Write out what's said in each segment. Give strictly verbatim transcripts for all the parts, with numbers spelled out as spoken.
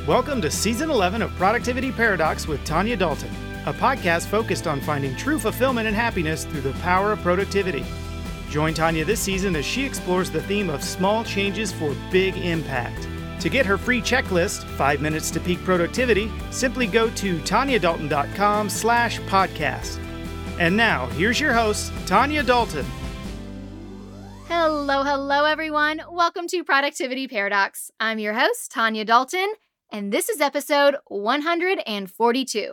Welcome to Season eleven of Productivity Paradox with Tanya Dalton, a podcast focused on finding true fulfillment and happiness through the power of productivity. Join Tanya this season as she explores the theme of small changes for big impact. To get her free checklist, five minutes to Peak Productivity, simply go to tanyadalton.com slash podcast. And now, here's your host, Tanya Dalton. Hello, hello, everyone. Welcome to Productivity Paradox. I'm your host, Tanya Dalton, and this is episode one hundred forty-two.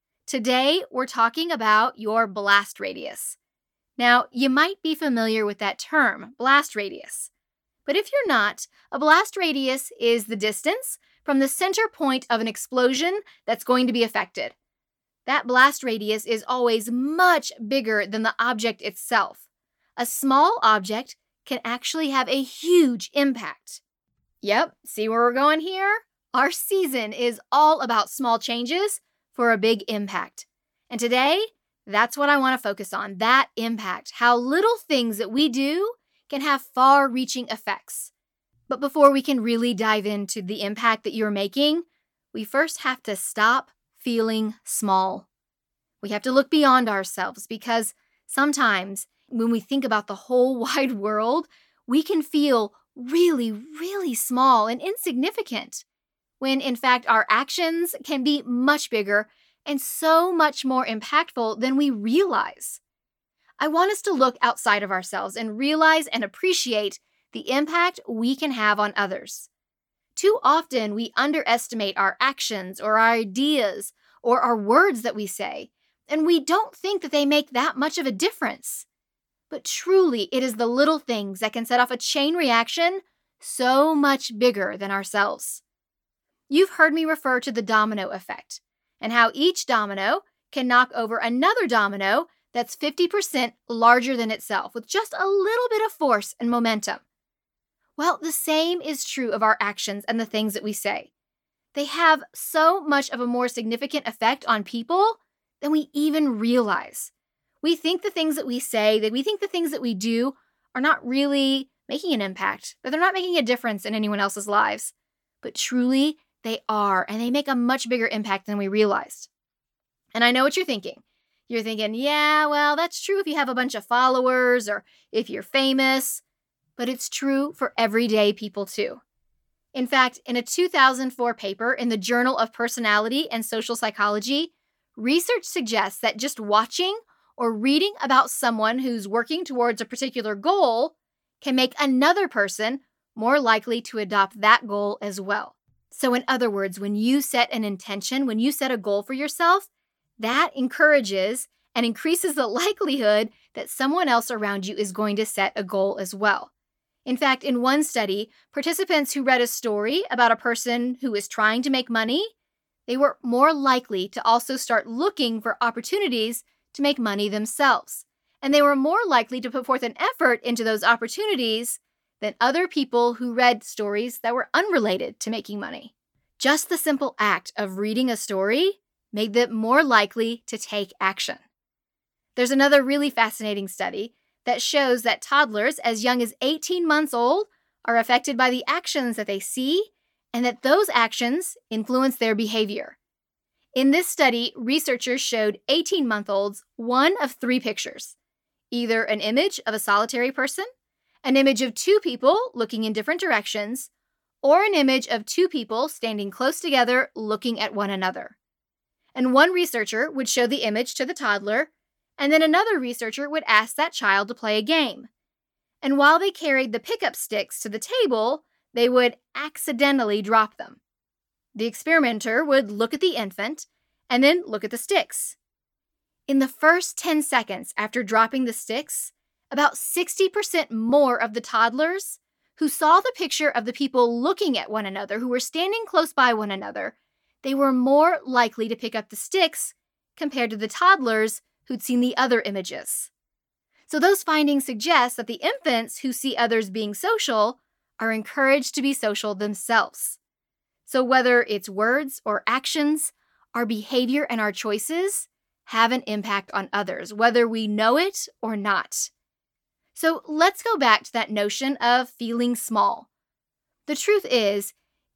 Today, we're talking about your blast radius. Now, you might be familiar with that term, blast radius. But if you're not, a blast radius is the distance from the center point of an explosion that's going to be affected. That blast radius is always much bigger than the object itself. A small object can actually have a huge impact. Yep, see where we're going here? Our season is all about small changes for a big impact. And today, that's what I want to focus on, that impact, how little things that we do can have far-reaching effects. But before we can really dive into the impact that you're making, we first have to stop feeling small. We have to look beyond ourselves because sometimes when we think about the whole wide world, we can feel really, really small and insignificant, when in fact our actions can be much bigger and so much more impactful than we realize. I want us to look outside of ourselves and realize and appreciate the impact we can have on others. Too often we underestimate our actions or our ideas or our words that we say, and we don't think that they make that much of a difference. But truly, it is the little things that can set off a chain reaction so much bigger than ourselves. You've heard me refer to the domino effect and how each domino can knock over another domino that's fifty percent larger than itself with just a little bit of force and momentum. Well, the same is true of our actions and the things that we say. They have so much of a more significant effect on people than we even realize. We think the things that we say, that we think the things that we do are not really making an impact, that they're not making a difference in anyone else's lives. But truly, they are, and they make a much bigger impact than we realized. And I know what you're thinking. You're thinking, yeah, well, that's true if you have a bunch of followers or if you're famous, but it's true for everyday people too. In fact, in a two thousand four paper in the Journal of Personality and Social Psychology, research suggests that just watching or reading about someone who's working towards a particular goal can make another person more likely to adopt that goal as well. So in other words, when you set an intention, when you set a goal for yourself, that encourages and increases the likelihood that someone else around you is going to set a goal as well. In fact, in one study, participants who read a story about a person who is trying to make money, they were more likely to also start looking for opportunities to make money themselves. And they were more likely to put forth an effort into those opportunities than other people who read stories that were unrelated to making money. Just the simple act of reading a story made them more likely to take action. There's another really fascinating study that shows that toddlers as young as eighteen months old are affected by the actions that they see and that those actions influence their behavior. In this study, researchers showed eighteen-month-olds one of three pictures, either an image of a solitary person, an image of two people looking in different directions, or an image of two people standing close together looking at one another. And one researcher would show the image to the toddler, and then another researcher would ask that child to play a game. And while they carried the pickup sticks to the table, they would accidentally drop them. The experimenter would look at the infant and then look at the sticks. In the first ten seconds after dropping the sticks, about sixty percent more of the toddlers who saw the picture of the people looking at one another, who were standing close by one another, they were more likely to pick up the sticks compared to the toddlers who'd seen the other images. So those findings suggest that the infants who see others being social are encouraged to be social themselves. So whether it's words or actions, our behavior and our choices have an impact on others, whether we know it or not. So let's go back to that notion of feeling small. The truth is,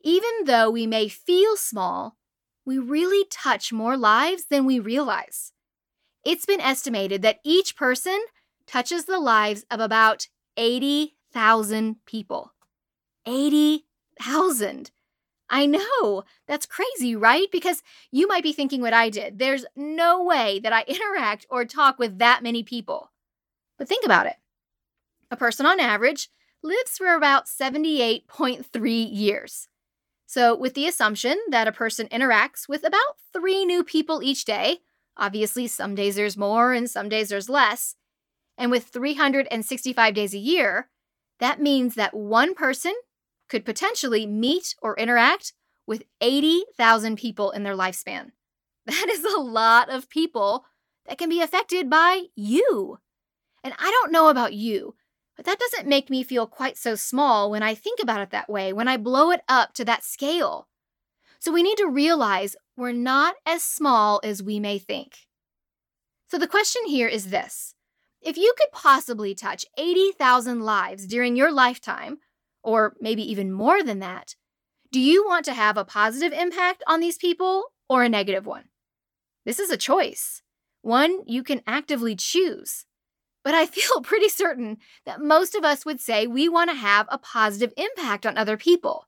Even though we may feel small, we really touch more lives than we realize. It's been estimated that each person touches the lives of about eighty thousand people. eighty thousand. I know, that's crazy, right? Because you might be thinking what I did. There's no way that I interact or talk with that many people. But think about it. A person on average lives for about seventy-eight point three years. So with the assumption that a person interacts with about three new people each day, obviously some days there's more and some days there's less, and with three hundred sixty-five days a year, that means that one person could potentially meet or interact with eighty thousand people in their lifespan. That is a lot of people that can be affected by you. And I don't know about you, but that doesn't make me feel quite so small when I think about it that way, when I blow it up to that scale. So we need to realize we're not as small as we may think. So the question here is this. If you could possibly touch eighty thousand lives during your lifetime, or maybe even more than that, do you want to have a positive impact on these people or a negative one? This is a choice, one you can actively choose. But I feel pretty certain that most of us would say we want to have a positive impact on other people.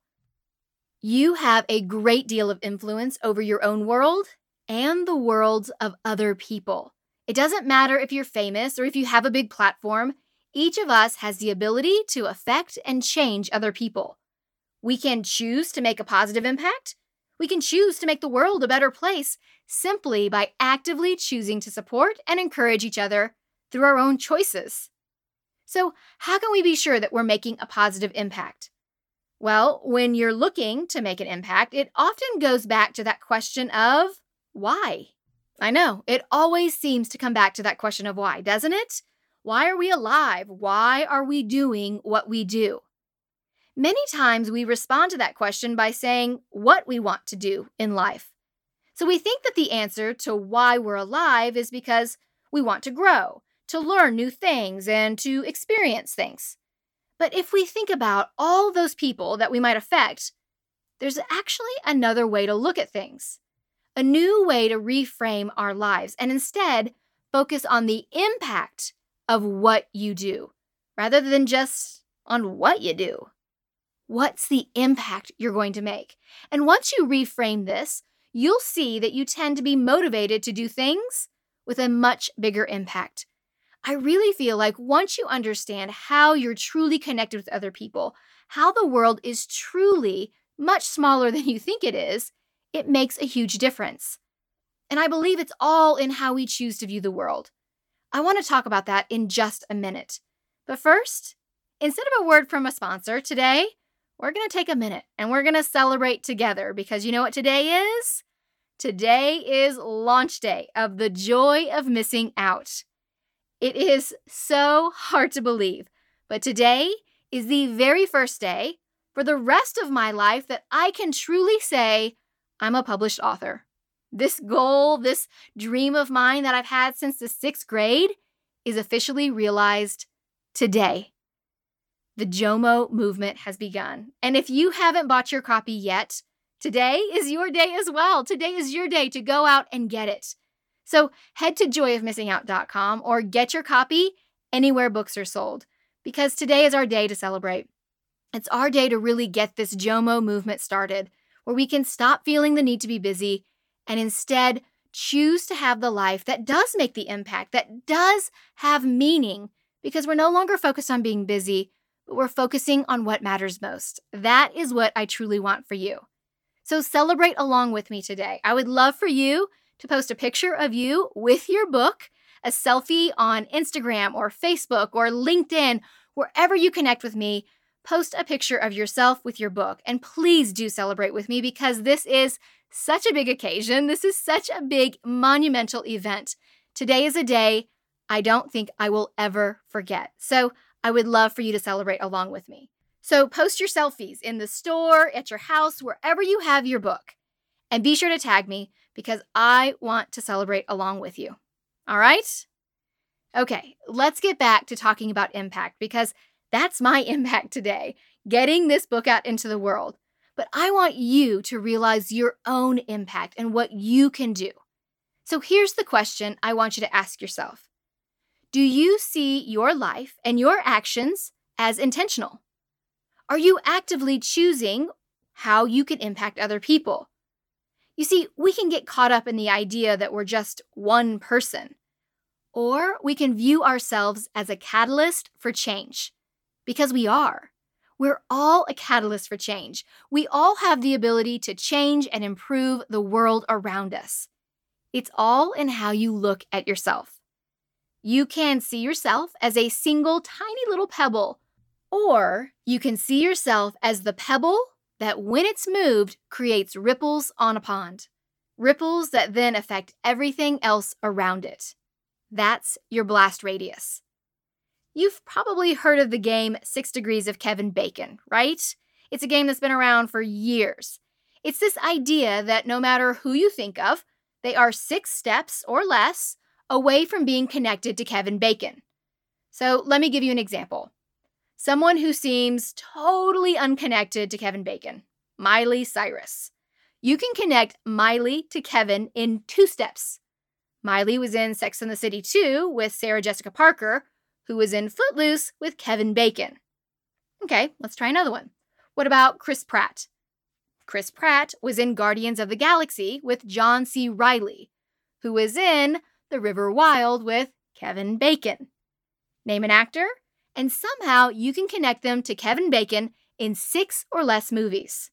You have a great deal of influence over your own world and the worlds of other people. It doesn't matter if you're famous or if you have a big platform. Each of us has the ability to affect and change other people. We can choose to make a positive impact. We can choose to make the world a better place simply by actively choosing to support and encourage each other through our own choices. So, how can we be sure that we're making a positive impact? Well, when you're looking to make an impact, it often goes back to that question of why. I know, it always seems to come back to that question of why, doesn't it? Why are we alive? Why are we doing what we do? Many times we respond to that question by saying what we want to do in life. So we think that the answer to why we're alive is because we want to grow, to learn new things, and to experience things. But if we think about all those people that we might affect, there's actually another way to look at things, a new way to reframe our lives, and instead focus on the impact of what you do, rather than just on what you do. What's the impact you're going to make? And once you reframe this, you'll see that you tend to be motivated to do things with a much bigger impact. I really feel like once you understand how you're truly connected with other people, how the world is truly much smaller than you think it is, it makes a huge difference. And I believe it's all in how we choose to view the world. I want to talk about that in just a minute. But first, instead of a word from a sponsor, today, we're going to take a minute and we're going to celebrate together because you know what today is? Today is launch day of The Joy of Missing Out. It is so hard to believe, but today is the very first day for the rest of my life that I can truly say I'm a published author. This goal, this dream of mine that I've had since the sixth grade is officially realized today. The JOMO movement has begun. And if you haven't bought your copy yet, today is your day as well. Today is your day to go out and get it. So head to joy of missing out dot com or get your copy anywhere books are sold, because today is our day to celebrate. It's our day to really get this JOMO movement started, where we can stop feeling the need to be busy and instead choose to have the life that does make the impact, that does have meaning, because we're no longer focused on being busy, but we're focusing on what matters most. That is what I truly want for you. So celebrate along with me today. I would love for you to post a picture of you with your book, a selfie on Instagram or Facebook or LinkedIn, wherever you connect with me. Post a picture of yourself with your book, and please do celebrate with me because this is such a big occasion. This is such a big, monumental event. Today is a day I don't think I will ever forget. So I would love for you to celebrate along with me. So post your selfies in the store, at your house, wherever you have your book. And be sure to tag me because I want to celebrate along with you. All right? Okay, let's get back to talking about impact because that's my impact today, getting this book out into the world. but I want you to realize your own impact and what you can do. So here's the question I want you to ask yourself. Do you see your life and your actions as intentional? Are you actively choosing how you can impact other people? You see, we can get caught up in the idea that we're just one person, or we can view ourselves as a catalyst for change, because we are. We're all a catalyst for change. We all have the ability to change and improve the world around us. It's all in how you look at yourself. You can see yourself as a single tiny little pebble, or you can see yourself as the pebble that when it's moved creates ripples on a pond. Ripples that then affect everything else around it. That's your blast radius. You've probably heard of the game Six Degrees of Kevin Bacon, right? It's a game that's been around for years. It's this idea that no matter who you think of, they are six steps or less away from being connected to Kevin Bacon. So let me give you an example. Someone who seems totally unconnected to Kevin Bacon, Miley Cyrus. You can connect Miley to Kevin in two steps. Miley was in Sex and the City two with Sarah Jessica Parker, who was in Footloose with Kevin Bacon. Okay, let's try another one. What about Chris Pratt? Chris Pratt was in Guardians of the Galaxy with John C. Reilly, who was in The River Wild with Kevin Bacon. Name an actor, and somehow you can connect them to Kevin Bacon in six or less movies.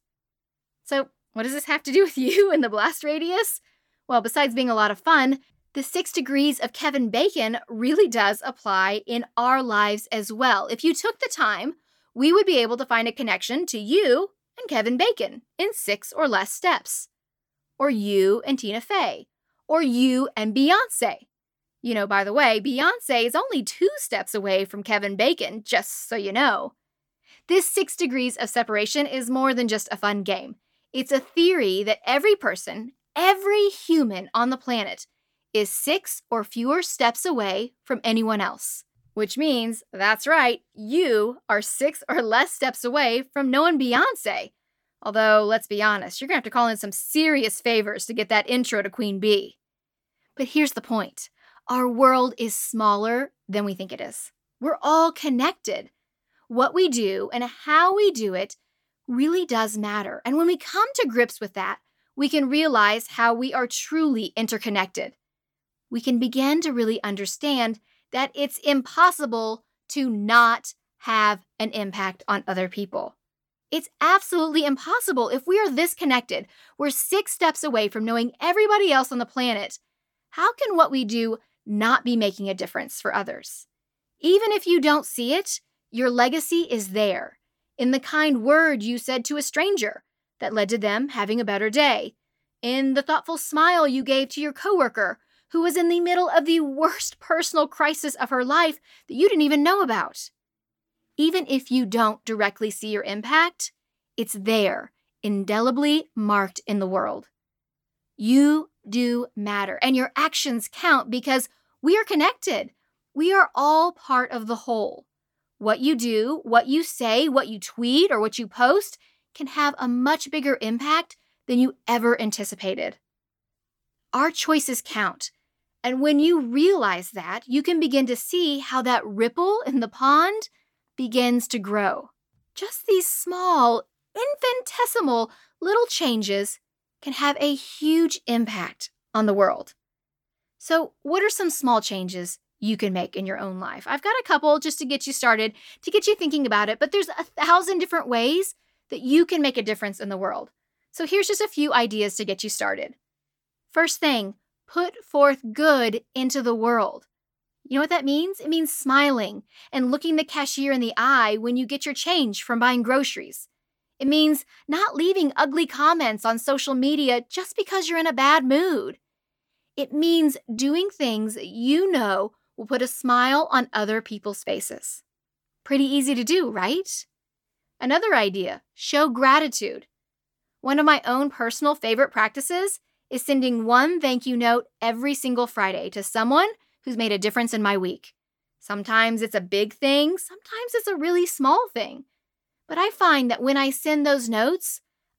So, what does this have to do with you and the blast radius? Well, besides being a lot of fun, the six degrees of Kevin Bacon really does apply in our lives as well. If you took the time, we would be able to find a connection to you and Kevin Bacon in six or less steps. Or you and Tina Fey. Or you and Beyonce. You know, by the way, Beyonce is only two steps away from Kevin Bacon, just so you know. This six degrees of separation is more than just a fun game. It's a theory that every person, every human on the planet, is six or fewer steps away from anyone else. Which means, that's right, you are six or less steps away from knowing Beyonce. Although, let's be honest, you're going to have to call in some serious favors to get that intro to Queen Bee. But here's the point. Our world is smaller than we think it is. We're all connected. What we do and how we do it really does matter. And when we come to grips with that, we can realize how we are truly interconnected. We can begin to really understand that it's impossible to not have an impact on other people. It's absolutely impossible if we are this connected. We're six steps away from knowing everybody else on the planet. How can what we do not be making a difference for others? Even if you don't see it, your legacy is there in the kind word you said to a stranger that led to them having a better day, in the thoughtful smile you gave to your coworker who was in the middle of the worst personal crisis of her life that you didn't even know about. Even if you don't directly see your impact, it's there, indelibly marked in the world. You do matter, and your actions count because we are connected. We are all part of the whole. What you do, what you say, what you tweet, or what you post can have a much bigger impact than you ever anticipated. Our choices count. And when you realize that, you can begin to see how that ripple in the pond begins to grow. Just these small, infinitesimal little changes can have a huge impact on the world. So, what are some small changes you can make in your own life? I've got a couple just to get you started, to get you thinking about it, but there's a thousand different ways that you can make a difference in the world. So here's just a few ideas to get you started. First thing, put forth good into the world. You know what that means? It means smiling and looking the cashier in the eye when you get your change from buying groceries. It means not leaving ugly comments on social media just because you're in a bad mood. It means doing things that you know will put a smile on other people's faces. Pretty easy to do, right? Another idea, show gratitude. One of my own personal favorite practices is sending one thank you note every single Friday to someone who's made a difference in my week. Sometimes it's a big thing, sometimes it's a really small thing. But I find that when I send those notes,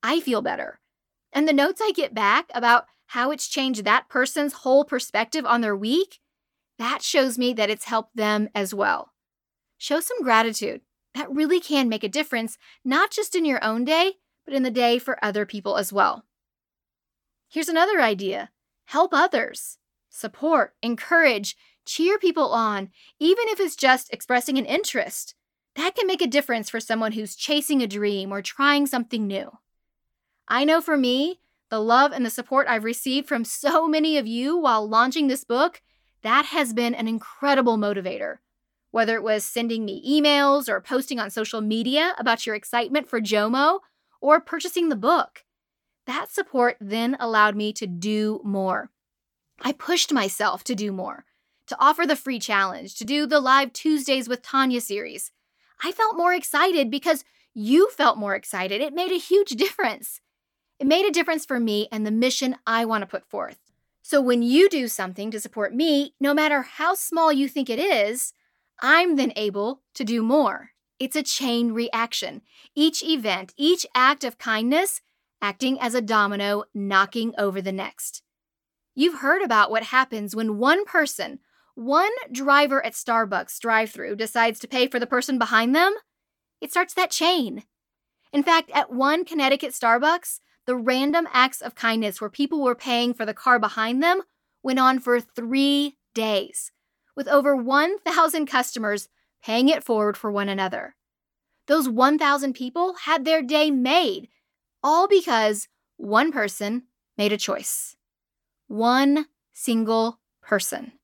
I feel better. And the notes I get back about how it's changed that person's whole perspective on their week, that shows me that it's helped them as well. Show some gratitude. That really can make a difference, not just in your own day, but in the day for other people as well. Here's another idea. Help others. Support, encourage, cheer people on, even if it's just expressing an interest. That can make a difference for someone who's chasing a dream or trying something new. I know for me, the love and the support I've received from so many of you while launching this book, that has been an incredible motivator. Whether it was sending me emails or posting on social media about your excitement for JOMO or purchasing the book, that support then allowed me to do more. I pushed myself to do more, to offer the free challenge, to do the Live Tuesdays with Tanya series. I felt more excited because you felt more excited. It made a huge difference. It made a difference for me and the mission I want to put forth. So when you do something to support me, no matter how small you think it is, I'm then able to do more. It's a chain reaction. Each event, each act of kindness, acting as a domino, knocking over the next. You've heard about what happens when one person, one driver at Starbucks drive-thru decides to pay for the person behind them. It starts that chain. In fact, at one Connecticut Starbucks, the random acts of kindness where people were paying for the car behind them went on for three days, with over one thousand customers paying it forward for one another. Those one thousand people had their day made, all because one person made a choice. One single person.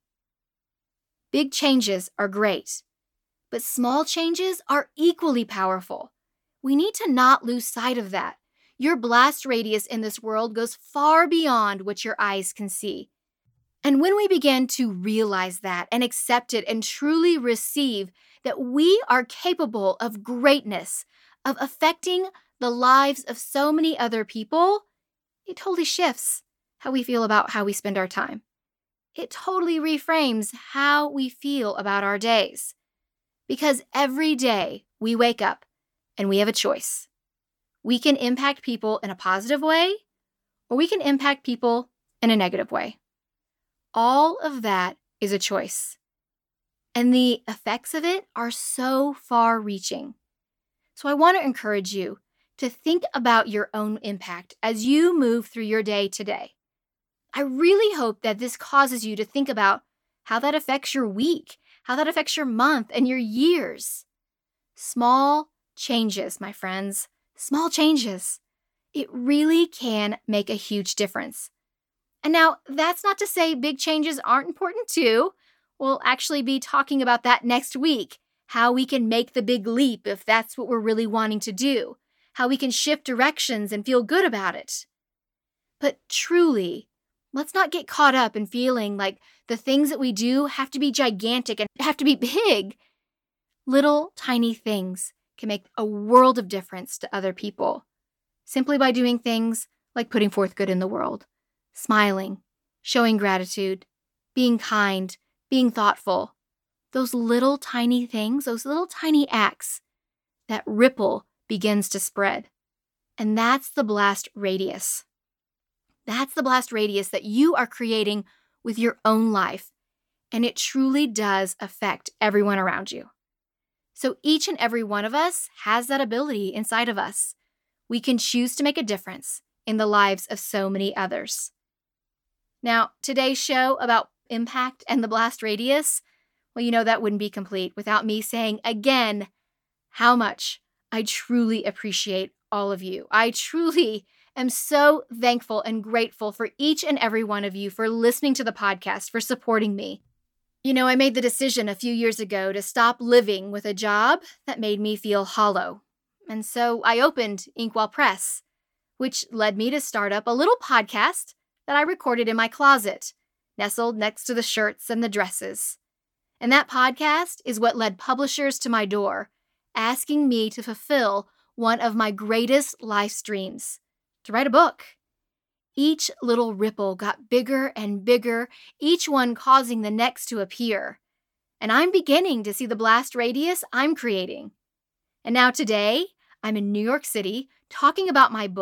Big changes are great, but small changes are equally powerful. We need to not lose sight of that. Your blast radius in this world goes far beyond what your eyes can see. And when we begin to realize that and accept it and truly receive that we are capable of greatness, of affecting the lives of so many other people, it totally shifts how we feel about how we spend our time. It totally reframes how we feel about our days. Because every day we wake up and we have a choice. We can impact people in a positive way, or we can impact people in a negative way. All of that is a choice. And the effects of it are so far-reaching. So I want to encourage you to think about your own impact as you move through your day today. I really hope that this causes you to think about how that affects your week, how that affects your month and your years. Small changes, my friends, small changes. It really can make a huge difference. And now, that's not to say big changes aren't important too. We'll actually be talking about that next week, how we can make the big leap if that's what we're really wanting to do, how we can shift directions and feel good about it. But truly, let's not get caught up in feeling like the things that we do have to be gigantic and have to be big. Little tiny things can make a world of difference to other people, simply by doing things like putting forth good in the world, smiling, showing gratitude, being kind, being thoughtful. Those little tiny things, those little tiny acts, that ripple begins to spread. And that's the blast radius. That's the blast radius that you are creating with your own life. And it truly does affect everyone around you. So each and every one of us has that ability inside of us. We can choose to make a difference in the lives of so many others. Now, today's show about impact and the blast radius, well, you know that wouldn't be complete without me saying again how much I truly appreciate all of you. I truly am so thankful and grateful for each and every one of you for listening to the podcast, for supporting me. You know, I made the decision a few years ago to stop living with a job that made me feel hollow. And so I opened Inkwell Press, which led me to start up a little podcast that I recorded in my closet, nestled next to the shirts and the dresses. And that podcast is what led publishers to my door, asking me to fulfill one of my greatest life's dreams, to write a book. Each little ripple got bigger and bigger, each one causing the next to appear. And I'm beginning to see the blast radius I'm creating. And now today, I'm in New York City talking about my book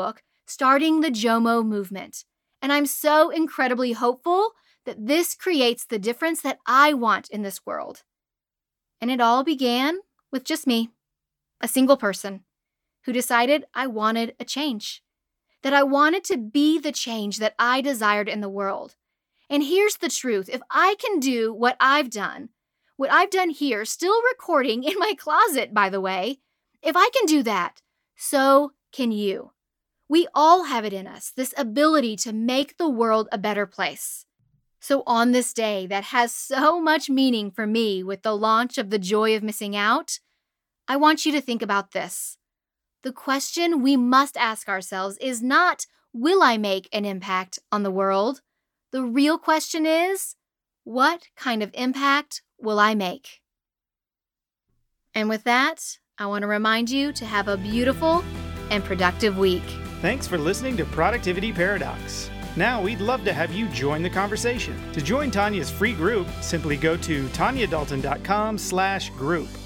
starting the JOMO movement. And I'm so incredibly hopeful that this creates the difference that I want in this world. And it all began with just me, a single person, who decided I wanted a change, that I wanted to be the change that I desired in the world. And here's the truth. If I can do what I've done, what I've done here, still recording in my closet, by the way, if I can do that, so can you. We all have it in us, this ability to make the world a better place. So on this day that has so much meaning for me with the launch of The Joy of Missing Out, I want you to think about this. The question we must ask ourselves is not, will I make an impact on the world? The real question is, what kind of impact will I make? And with that, I want to remind you to have a beautiful and productive week. Thanks for listening to Productivity Paradox. Now we'd love to have you join the conversation. To join Tanya's free group, simply go to tanya dalton dot com slash group.